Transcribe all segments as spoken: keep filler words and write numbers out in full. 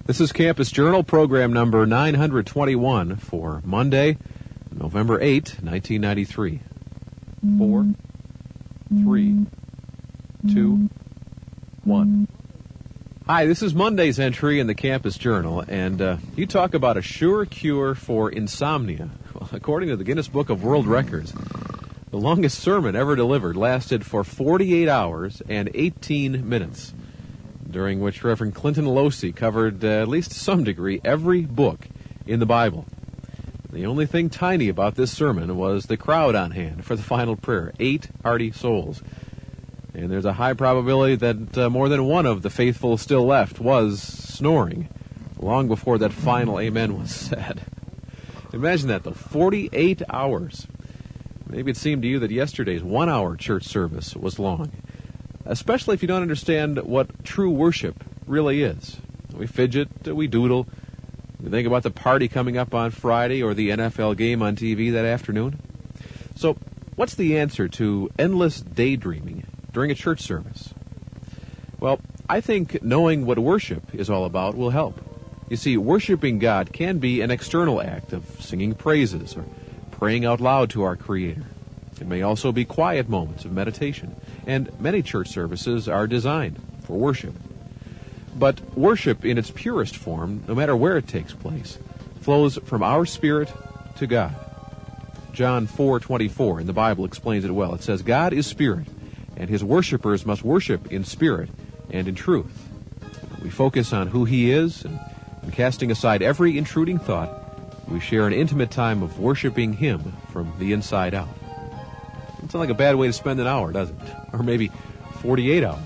This is Campus Journal, program number nine hundred twenty-one for Monday, November eighth, nineteen ninety-three. Four, three, two, one. Hi, this is Monday's entry in the Campus Journal, and uh, you talk about a sure cure for insomnia. Well, according to the Guinness Book of World Records, the longest sermon ever delivered lasted for forty-eight hours and eighteen minutes, during which Reverend Clinton Losey covered, uh, at least to some degree, every book in the Bible. The only thing tiny about this sermon was the crowd on hand for the final prayer, eight hearty souls. And there's a high probability that uh, more than one of the faithful still left was snoring long before that final amen was said. Imagine that, though, forty-eight hours. Maybe it seemed to you that yesterday's one-hour church service was long, especially if you don't understand what true worship really is. We fidget, we doodle, we think about the party coming up on Friday or the N F L game on T V that afternoon. So, what's the answer to endless daydreaming during a church service? Well, I think knowing what worship is all about will help. You see, worshiping God can be an external act of singing praises or praying out loud to our Creator. It may also be quiet moments of meditation, and many church services are designed for worship. But worship in its purest form, no matter where it takes place, flows from our spirit to God. John four twenty-four in the Bible explains it well. It says, God is spirit, and his worshipers must worship in spirit and in truth. We focus on who he is, and, and casting aside every intruding thought, we share an intimate time of worshiping him from the inside out. Doesn't sound like a bad way to spend an hour, does it? Or maybe forty-eight hours.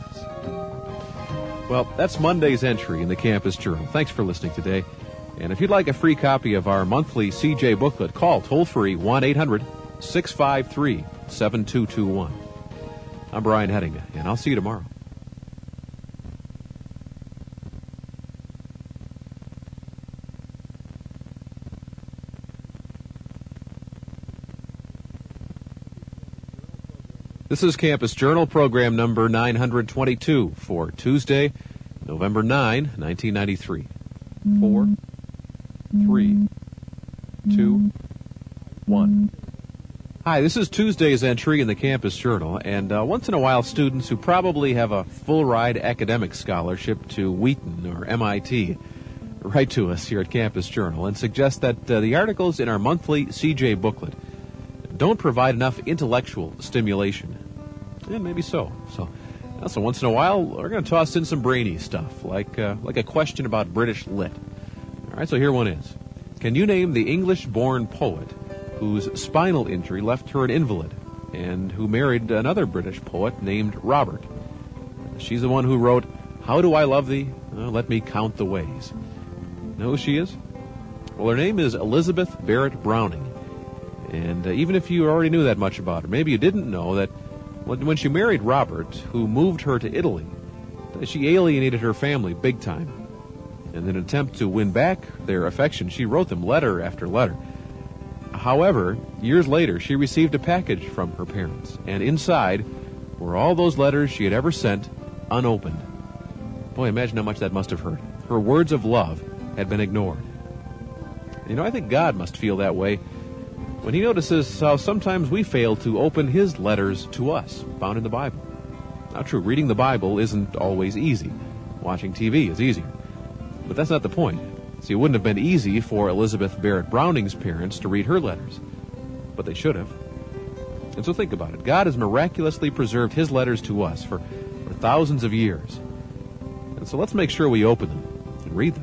Well, that's Monday's entry in the Campus Journal. Thanks for listening today. And if you'd like a free copy of our monthly C J booklet, call toll-free one eight hundred six five three seven two two one. I'm Brian Heading, and I'll see you tomorrow. This is Campus Journal, program number nine hundred twenty-two for Tuesday, November ninth, nineteen ninety-three. Four, three, two, one. Hi, this is Tuesday's entry in the Campus Journal, and uh, once in a while students who probably have a full-ride academic scholarship to Wheaton or M I T write to us here at Campus Journal and suggest that uh, the articles in our monthly C J booklet don't provide enough intellectual stimulation. And maybe so. So, so once in a while, we're going to toss in some brainy stuff, like uh, like a question about British lit. All right, so here one is. Can you name the English-born poet whose spinal injury left her an invalid, and who married another British poet named Robert? She's the one who wrote, How do I love thee? Uh, let me count the ways. Know who she is? Well, her name is Elizabeth Barrett Browning. And uh, even if you already knew that much about her, maybe you didn't know that when, when she married Robert, who moved her to Italy, she alienated her family big time. In an attempt to win back their affection, she wrote them letter after letter. However, years later, she received a package from her parents, and inside were all those letters she had ever sent unopened. Boy, imagine how much that must have hurt. Her words of love had been ignored. You know, I think God must feel that way when he notices how sometimes we fail to open his letters to us, found in the Bible. Now, true, reading the Bible isn't always easy. Watching T V is easier. But that's not the point. See, it wouldn't have been easy for Elizabeth Barrett Browning's parents to read her letters, but they should have. And so think about it. God has miraculously preserved his letters to us for, for thousands of years. And so let's make sure we open them and read them.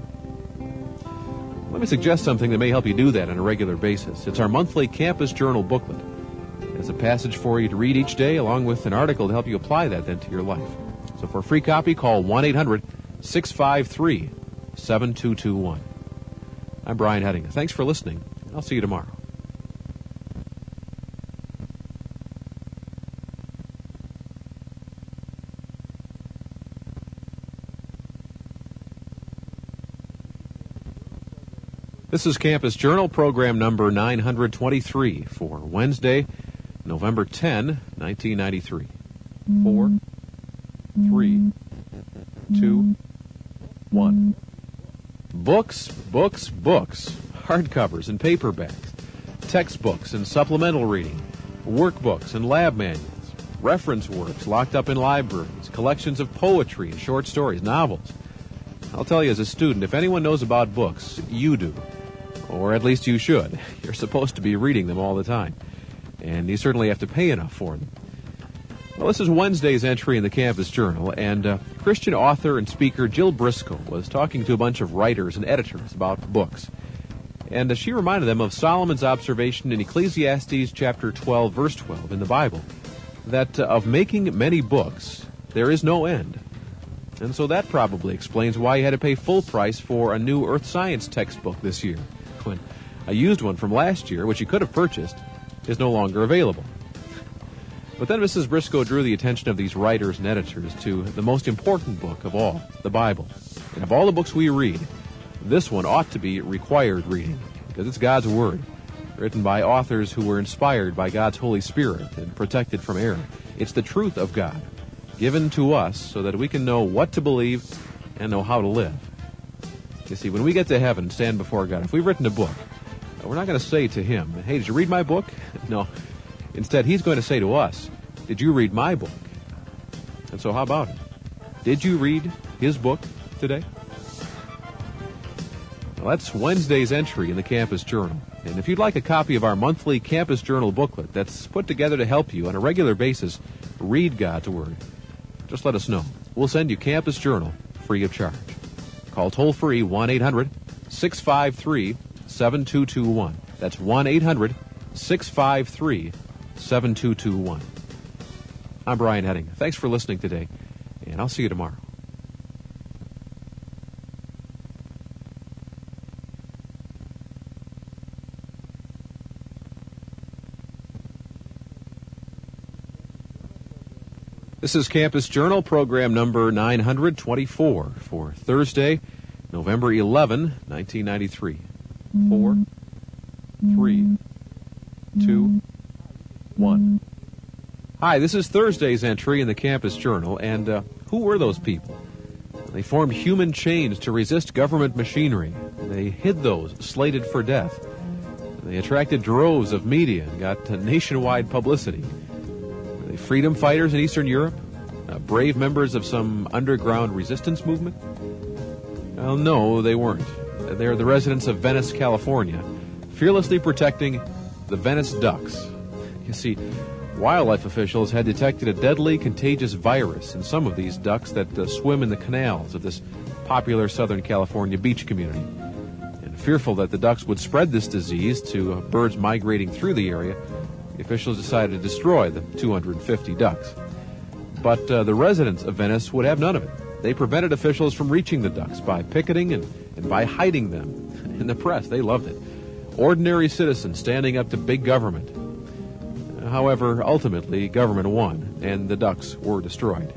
Let me suggest something that may help you do that on a regular basis. It's our monthly Campus Journal booklet. It's a passage for you to read each day, along with an article to help you apply that then to your life. So for a free copy, call one eight hundred six five three seven two two one. I'm Brian Heading. Thanks for listening. I'll see you tomorrow. This is Campus Journal, program number nine hundred twenty-three for Wednesday, November tenth, nineteen ninety-three. Four, three, two, one. Books, books, books, hardcovers and paperbacks, textbooks and supplemental reading, workbooks and lab manuals, reference works locked up in libraries, collections of poetry and short stories, novels. I'll tell you, as a student, if anyone knows about books, you do. Or at least you should. You're supposed to be reading them all the time. And you certainly have to pay enough for them. Well, this is Wednesday's entry in the Campus Journal, and uh, Christian author and speaker Jill Briscoe was talking to a bunch of writers and editors about books. And uh, she reminded them of Solomon's observation in Ecclesiastes chapter twelve, verse twelve in the Bible, that uh, of making many books, there is no end. And so that probably explains why he had to pay full price for a new earth science textbook this year, when a used one from last year, which he could have purchased, is no longer available. But then Missus Briscoe drew the attention of these writers and editors to the most important book of all, the Bible. And of all the books we read, this one ought to be required reading, because it's God's Word, written by authors who were inspired by God's Holy Spirit and protected from error. It's the truth of God, given to us so that we can know what to believe and know how to live. You see, when we get to heaven and stand before God, if we've written a book, we're not going to say to Him, hey, did you read my book? No. Instead, He's going to say to us, did you read my book? And so how about it? Did you read His book today? Well, that's Wednesday's entry in the Campus Journal. And if you'd like a copy of our monthly Campus Journal booklet that's put together to help you on a regular basis read God's Word, just let us know. We'll send you Campus Journal free of charge. Call toll-free one eight hundred six five three seven two two one. That's one eight hundred six five three seven two two one. I'm Brian Heading. Thanks for listening today, and I'll see you tomorrow. This is Campus Journal, program number nine hundred twenty-four for Thursday, November eleventh, nineteen ninety-three. Four, three, two, one. Hi, this is Thursday's entry in the Campus Journal, and uh, who were those people? They formed human chains to resist government machinery. They hid those slated for death. They attracted droves of media and got uh, nationwide publicity. Were they freedom fighters in Eastern Europe? Uh, brave members of some underground resistance movement? Well, no, they weren't. They're the residents of Venice, California, fearlessly protecting the Venice ducks. You see, wildlife officials had detected a deadly, contagious virus in some of these ducks that uh, swim in the canals of this popular Southern California beach community. And fearful that the ducks would spread this disease to uh, birds migrating through the area, the officials decided to destroy the two hundred fifty ducks. But uh, the residents of Venice would have none of it. They prevented officials from reaching the ducks by picketing and, and by hiding them. In the press, they loved it. Ordinary citizens standing up to big government. However, ultimately, government won, and the ducks were destroyed.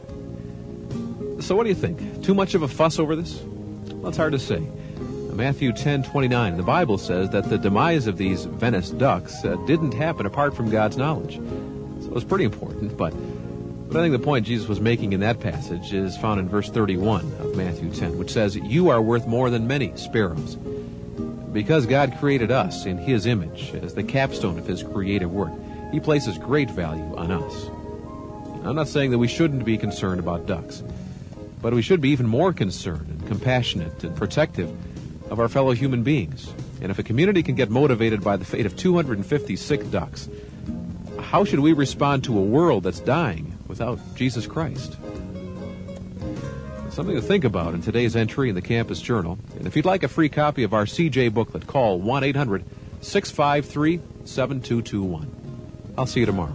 So what do you think? Too much of a fuss over this? Well, it's hard to say. Matthew ten twenty-nine, the Bible says that the demise of these Venice ducks uh, didn't happen apart from God's knowledge. So it's pretty important, but, but I think the point Jesus was making in that passage is found in verse thirty-one of Matthew ten, which says, "You are worth more than many sparrows." Because God created us in His image as the capstone of His creative work, He places great value on us. I'm not saying that we shouldn't be concerned about ducks, but we should be even more concerned and compassionate and protective of our fellow human beings. And if a community can get motivated by the fate of two hundred fifty sick ducks, how should we respond to a world that's dying without Jesus Christ? Something to think about in today's entry in the Campus Journal. And if you'd like a free copy of our C J booklet, call one eight hundred six five three seven two two one. I'll see you tomorrow.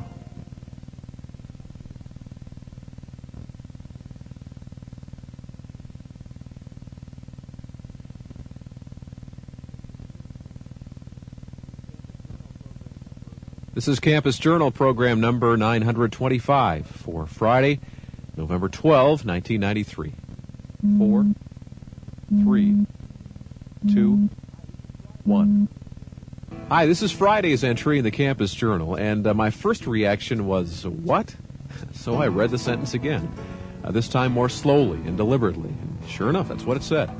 This is Campus Journal, program number nine hundred twenty-five for Friday, November twelfth, nineteen ninety-three. Four, three, two, one. Hi, this is Friday's entry in the Campus Journal, and uh, my first reaction was, what? So I read the sentence again, uh, this time more slowly and deliberately. And sure enough, that's what it said.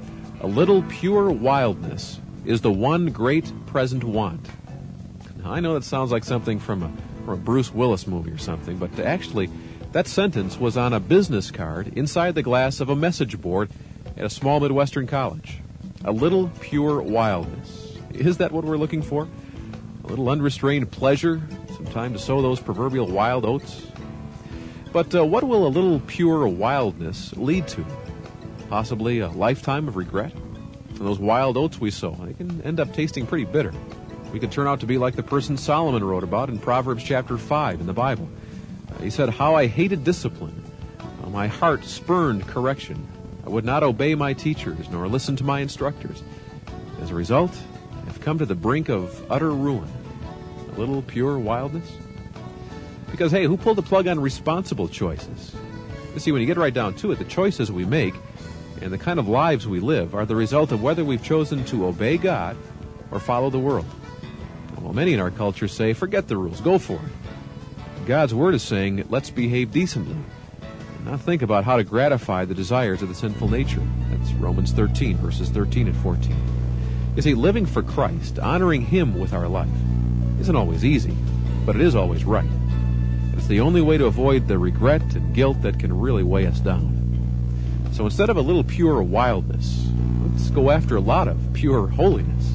A little pure wildness is the one great present want. Now, I know that sounds like something from a, from a Bruce Willis movie or something, but actually, that sentence was on a business card inside the glass of a message board at a small Midwestern college. A little pure wildness. Is that what we're looking for? A little unrestrained pleasure, some time to sow those proverbial wild oats? But uh, what will a little pure wildness lead to? Possibly a lifetime of regret? And those wild oats we sow, they can end up tasting pretty bitter. We could turn out to be like the person Solomon wrote about in Proverbs chapter five in the Bible. Uh, he said, "How I hated discipline. Uh, my heart spurned correction. I would not obey my teachers, nor listen to my instructors. As a result, I've come to the brink of utter ruin." A little pure wildness? Because, hey, who pulled the plug on responsible choices? You see, when you get right down to it, the choices we make and the kind of lives we live are the result of whether we've chosen to obey God or follow the world. Well, many in our culture say, forget the rules, go for it. God's Word is saying, let's behave decently, and not think about how to gratify the desires of the sinful nature. That's Romans thirteen, verses thirteen and fourteen. You see, living for Christ, honoring Him with our life, isn't always easy, but it is always right. It's the only way to avoid the regret and guilt that can really weigh us down. So instead of a little pure wildness, let's go after a lot of pure holiness.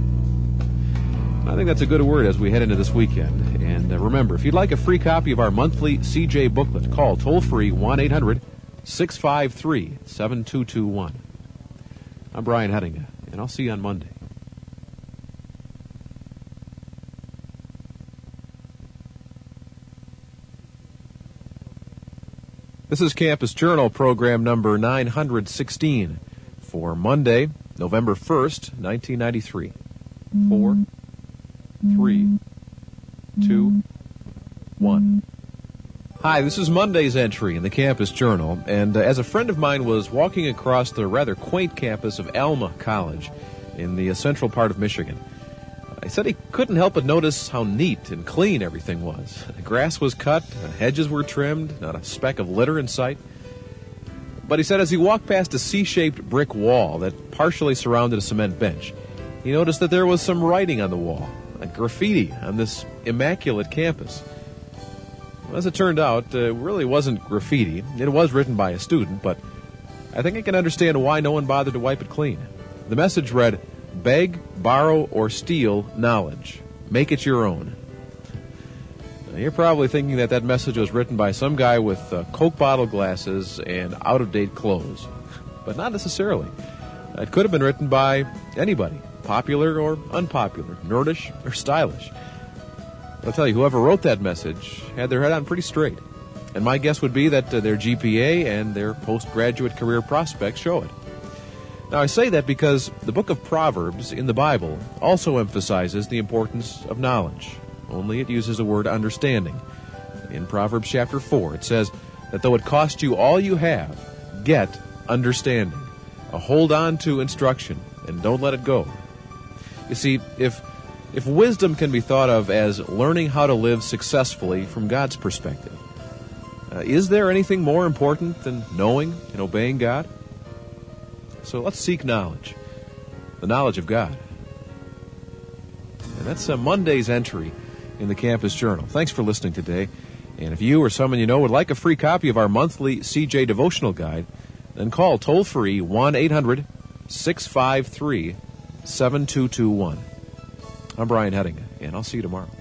I think that's a good word as we head into this weekend. And uh, remember, if you'd like a free copy of our monthly C J booklet, call toll-free one eight hundred six five three seven two two one. I'm Brian Hettinga, and I'll see you on Monday. This is Campus Journal, program number nine hundred sixteen, for Monday, November first, nineteen ninety-three. Four, three, two, one. Hi, this is Monday's entry in the Campus Journal, and uh, as a friend of mine was walking across the rather quaint campus of Alma College in the uh, central part of Michigan, I said he couldn't help but notice how neat and clean everything was. The grass was cut, the hedges were trimmed, not a speck of litter in sight. But he said as he walked past a C-shaped brick wall that partially surrounded a cement bench, he noticed that there was some writing on the wall, like graffiti on this immaculate campus. Well, as it turned out, uh, it really wasn't graffiti. It was written by a student, but I think I can understand why no one bothered to wipe it clean. The message read, "Beg, borrow, or steal knowledge. Make it your own." Now, you're probably thinking that that message was written by some guy with uh, Coke bottle glasses and out-of-date clothes. But not necessarily. It could have been written by anybody, popular or unpopular, nerdish or stylish. But I'll tell you, whoever wrote that message had their head on pretty straight. And my guess would be that uh, their G P A and their postgraduate career prospects show it. Now, I say that because the book of Proverbs in the Bible also emphasizes the importance of knowledge, only it uses the word understanding. In Proverbs chapter four, it says that though it cost you all you have, get understanding. Uh, hold on to instruction, and don't let it go. You see, if if wisdom can be thought of as learning how to live successfully from God's perspective, uh, is there anything more important than knowing and obeying God? So let's seek knowledge, the knowledge of God. And that's uh, Monday's entry in the Campus Journal. Thanks for listening today. And if you or someone you know would like a free copy of our monthly C J devotional guide, then call toll-free one eight hundred six five three seven two two one. I'm Brian Hettinga, and I'll see you tomorrow.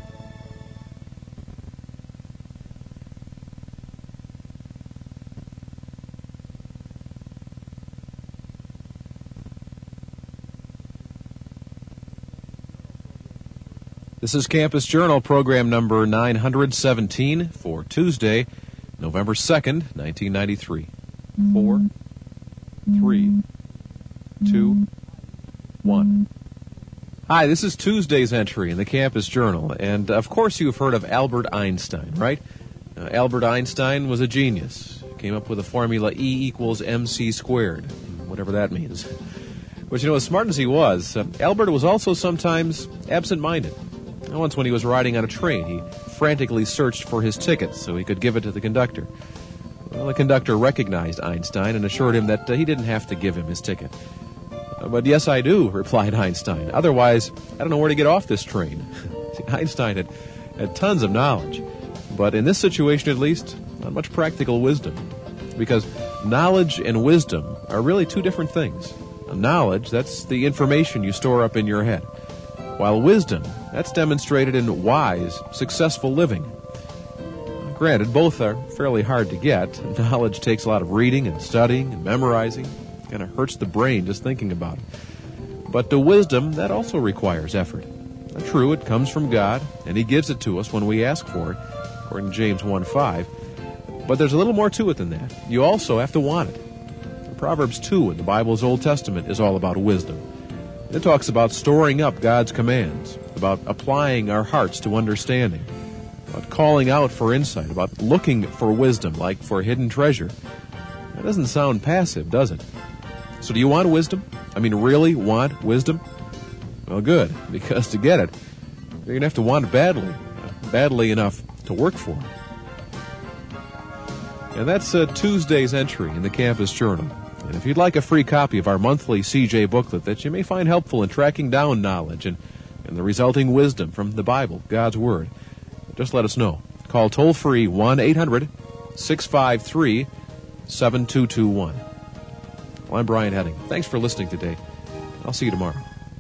This is Campus Journal, program number nine hundred seventeen for Tuesday, November second, nineteen ninety-three. Four, three, two, one. Hi, this is Tuesday's entry in the Campus Journal, and of course you've heard of Albert Einstein, right? Uh, Albert Einstein was a genius. Came up with the formula E equals mc squared, whatever that means. But you know, as smart as he was, uh, Albert was also sometimes absent-minded. Once when he was riding on a train, he frantically searched for his ticket so he could give it to the conductor. Well, the conductor recognized Einstein and assured him that uh, he didn't have to give him his ticket. But yes, I do, replied Einstein. Otherwise, I don't know where to get off this train. See, Einstein had, had tons of knowledge, but in this situation at least, not much practical wisdom. Because knowledge and wisdom are really two different things. Knowledge, that's the information you store up in your head, while wisdom, that's demonstrated in wise, successful living. Granted, both are fairly hard to get. Knowledge takes a lot of reading and studying and memorizing. Kind of hurts the brain just thinking about it. But the wisdom, that also requires effort. True, it comes from God, and He gives it to us when we ask for it, according to James one five. But there's a little more to it than that. You also have to want it. Proverbs two in the Bible's Old Testament is all about wisdom. It talks about storing up God's commands, about applying our hearts to understanding, about calling out for insight, about looking for wisdom like for hidden treasure. That doesn't sound passive, does it? So do you want wisdom? I mean, really want wisdom? Well, good, because to get it, you're going to have to want it badly, badly enough to work for it. And that's uh, Tuesday's entry in the Campus Journal. And if you'd like a free copy of our monthly C J booklet that you may find helpful in tracking down knowledge and, and the resulting wisdom from the Bible, God's Word, just let us know. Call toll-free one eight hundred six five three seven two two one. Well, I'm Brian Heading. Thanks for listening today. I'll see you tomorrow.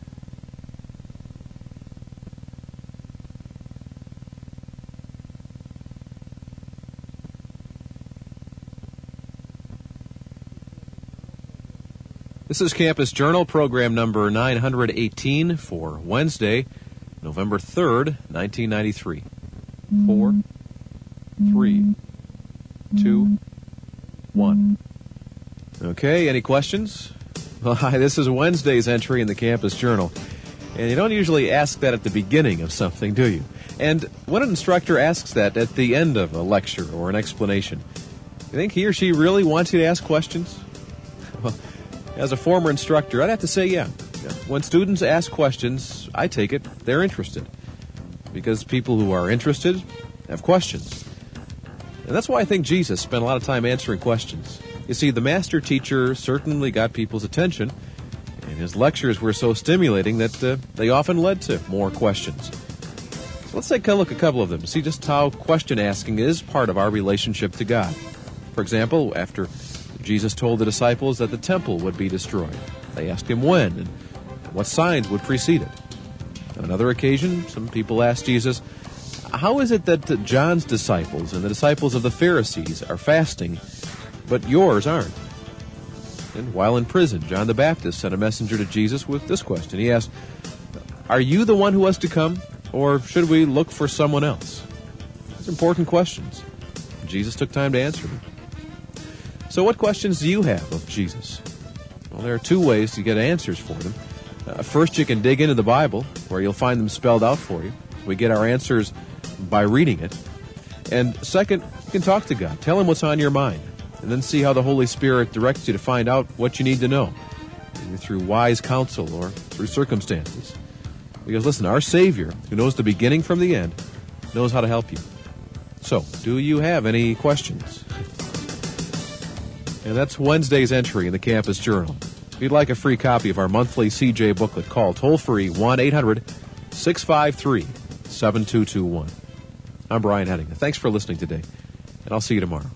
This is Campus Journal, program number nine hundred eighteen for Wednesday, November third, nineteen ninety-three. Four, three, two, one. Okay, any questions? Well, hi, this is Wednesday's entry in the Campus Journal. And you don't usually ask that at the beginning of something, do you? And when an instructor asks that at the end of a lecture or an explanation, you think he or she really wants you to ask questions? Well, as a former instructor, I'd have to say, yeah. When students ask questions, I take it they're interested. Because people who are interested have questions. And that's why I think Jesus spent a lot of time answering questions. You see, the master teacher certainly got people's attention, and his lectures were so stimulating that uh, they often led to more questions. So let's take a look at a couple of them to see just how question asking is part of our relationship to God. For example, after Jesus told the disciples that the temple would be destroyed, they asked him when and what signs would precede it. On another occasion, some people asked Jesus, how is it that John's disciples and the disciples of the Pharisees are fasting, but yours aren't? And while in prison, John the Baptist sent a messenger to Jesus with this question. He asked, are you the one who was to come, or should we look for someone else? These are important questions. Jesus took time to answer them. So what questions do you have of Jesus? Well, there are two ways to get answers for them. Uh, first, you can dig into the Bible, where you'll find them spelled out for you. We get our answers by reading it. And second, you can talk to God. Tell Him what's on your mind, and then see how the Holy Spirit directs you to find out what you need to know, either through wise counsel or through circumstances. Because listen, our Savior, who knows the beginning from the end, knows how to help you. So, do you have any questions? And that's Wednesday's entry in the Campus Journal. If you'd like a free copy of our monthly C J booklet, call toll-free one eight hundred six five three seven two two one. I'm Brian Heading. Thanks for listening today, and I'll see you tomorrow.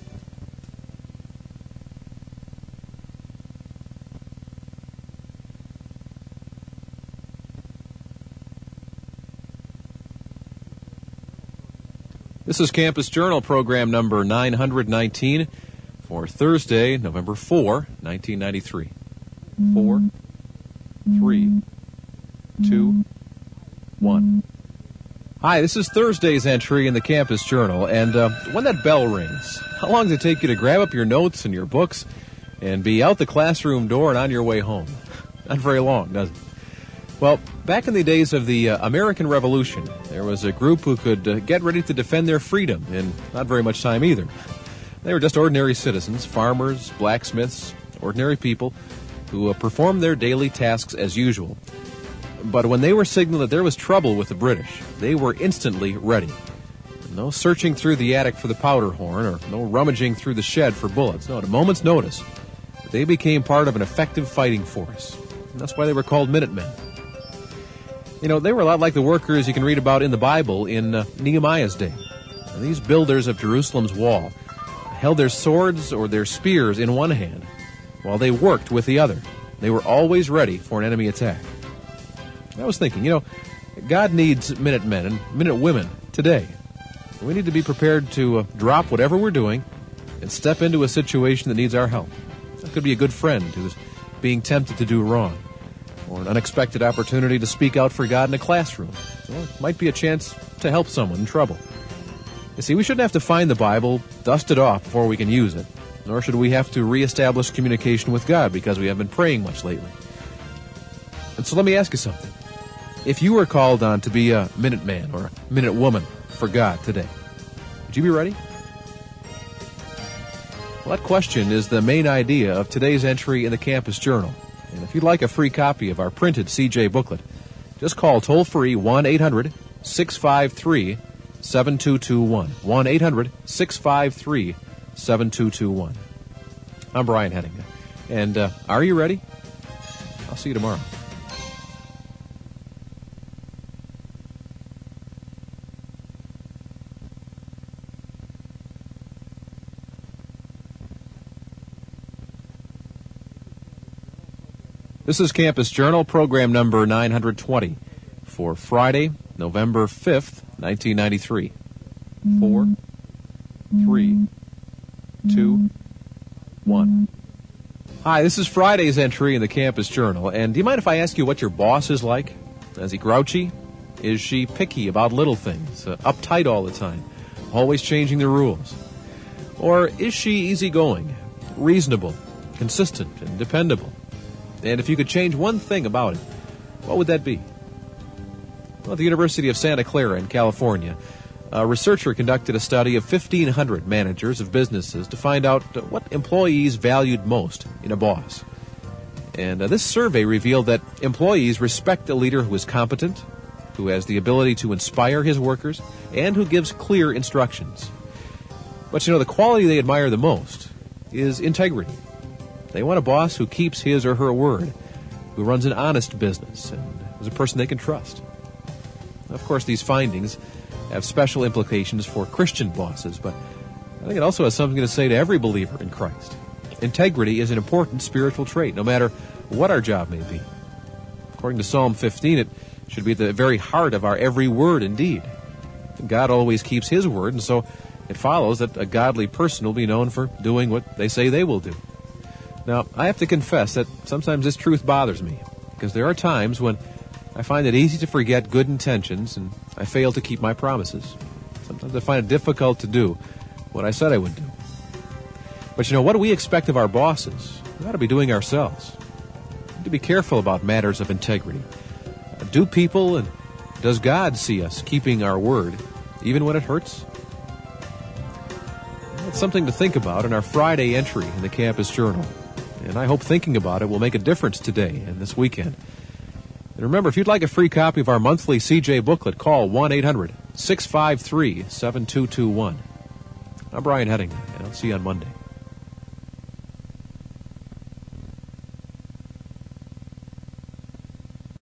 This is Campus Journal, program number nine hundred nineteen for Thursday, November fourth, nineteen ninety-three. Four, three, two, one. Hi, this is Thursday's entry in the Campus Journal, and uh, when that bell rings, how long does it take you to grab up your notes and your books and be out the classroom door and on your way home? Not very long, does it? Well, back in the days of the uh, American Revolution, there was a group who could uh, get ready to defend their freedom in not very much time either. They were just ordinary citizens, farmers, blacksmiths, ordinary people who uh, performed their daily tasks as usual. But when they were signaled that there was trouble with the British, they were instantly ready. No searching through the attic for the powder horn, or no rummaging through the shed for bullets. No, at a moment's notice, they became part of an effective fighting force. That's why they were called Minutemen. You know, they were a lot like the workers you can read about in the Bible in uh, Nehemiah's day. And these builders of Jerusalem's wall held their swords or their spears in one hand while they worked with the other. They were always ready for an enemy attack. I was thinking, you know, God needs Minutemen and Minutewomen today. We need to be prepared to uh, drop whatever we're doing and step into a situation that needs our help. That could be a good friend who's being tempted to do wrong, or an unexpected opportunity to speak out for God in a classroom, or it might be a chance to help someone in trouble. You see, we shouldn't have to find the Bible, dust it off before we can use it, nor should we have to reestablish communication with God because we haven't been praying much lately. And so let me ask you something. If you were called on to be a Minuteman or a Minutewoman for God today, would you be ready? Well, that question is the main idea of today's entry in the Campus Journal. And if you'd like a free copy of our printed C J booklet, just call toll-free one eight hundred six five three seven two two one. one eight hundred six five three seven two two one. I'm Brian Henning. And uh, are you ready? I'll see you tomorrow. This is Campus Journal, program number nine hundred twenty, for Friday, November fifth, nineteen ninety-three. Four, three, two, one. Hi, this is Friday's entry in the Campus Journal, and do you mind if I ask you what your boss is like? Is he grouchy? Is she picky about little things, uh, uptight all the time, always changing the rules? Or is she easygoing, reasonable, consistent, and dependable? And if you could change one thing about it, what would that be? Well, at the University of Santa Clara in California, a researcher conducted a study of fifteen hundred managers of businesses to find out what employees valued most in a boss. And uh, this survey revealed that employees respect a leader who is competent, who has the ability to inspire his workers, and who gives clear instructions. But you know, the quality they admire the most is integrity. They want a boss who keeps his or her word, who runs an honest business, and is a person they can trust. Of course, these findings have special implications for Christian bosses, but I think it also has something to say to every believer in Christ. Integrity is an important spiritual trait, no matter what our job may be. According to Psalm fifteen, it should be at the very heart of our every word and deed. God always keeps his word, and so it follows that a godly person will be known for doing what they say they will do. Now, I have to confess that sometimes this truth bothers me, because there are times when I find it easy to forget good intentions and I fail to keep my promises. Sometimes I find it difficult to do what I said I would do. But you know, what do we expect of our bosses? We ought to be doing ourselves. We need to be careful about matters of integrity. Do people and does God see us keeping our word, even when it hurts? It's something to think about in our Friday entry in the Campus Journal. And I hope thinking about it will make a difference today and this weekend. And remember, if you'd like a free copy of our monthly C J booklet, call one eight hundred six five three seven two two one. I'm Brian Henning, and I'll see you on Monday.